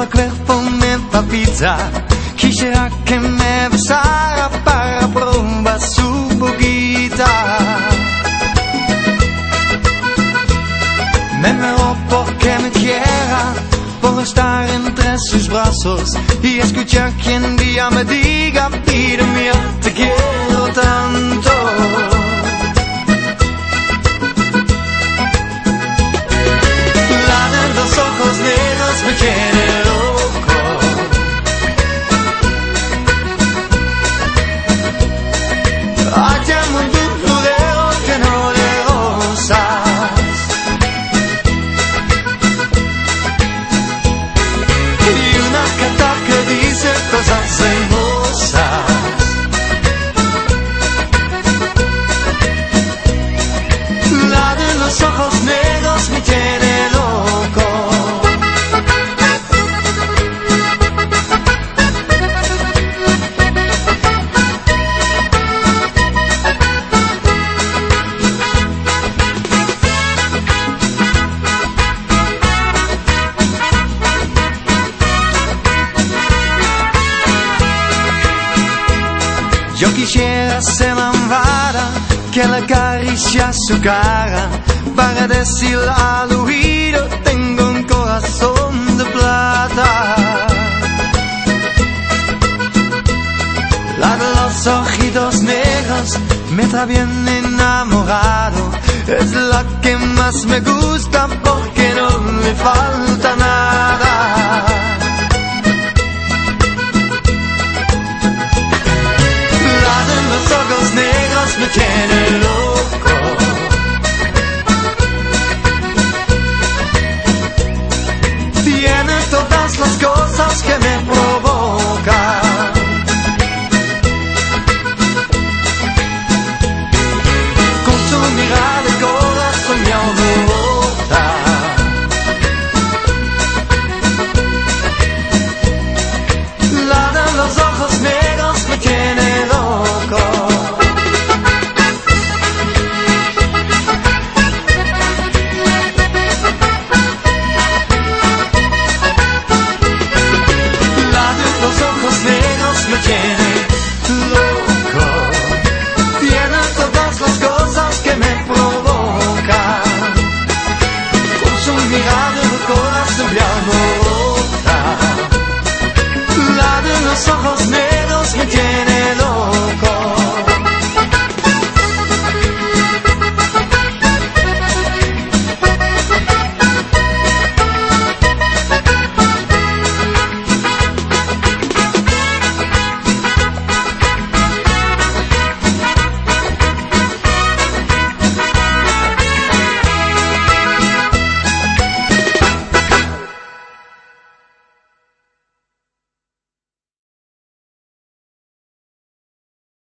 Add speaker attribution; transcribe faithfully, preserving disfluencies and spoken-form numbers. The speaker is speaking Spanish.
Speaker 1: el cuerpo me palpita. Quisiera que me besara para probar su boquita. Me muero porque me quiera, por estar entre sus brazos y escuchar que un día me diga, mira mía, te quiero tanto. La de los ojos negros me tiene loco. Allá en un florero lleno de rosas. Y una carta que dice cosas hermosas. La de los ojos negros me tiene loco. Yo quisiera ser malvada, que le acaricia su cara, para decirle al oído, tengo un corazón de plata. La de los ojitos negros me trae bien enamorado, es la que más me gusta porque no le falta nada. Los ojos negros me tienen loco. Tiene todas las cosas que me provocan. Con su mirada el corazón me alborota. La de los ojos negros me tiene loco. Me tiene loco. Tiene todas las cosas que me provocan. Con su mirada el corazón me alborota. La de los ojos negros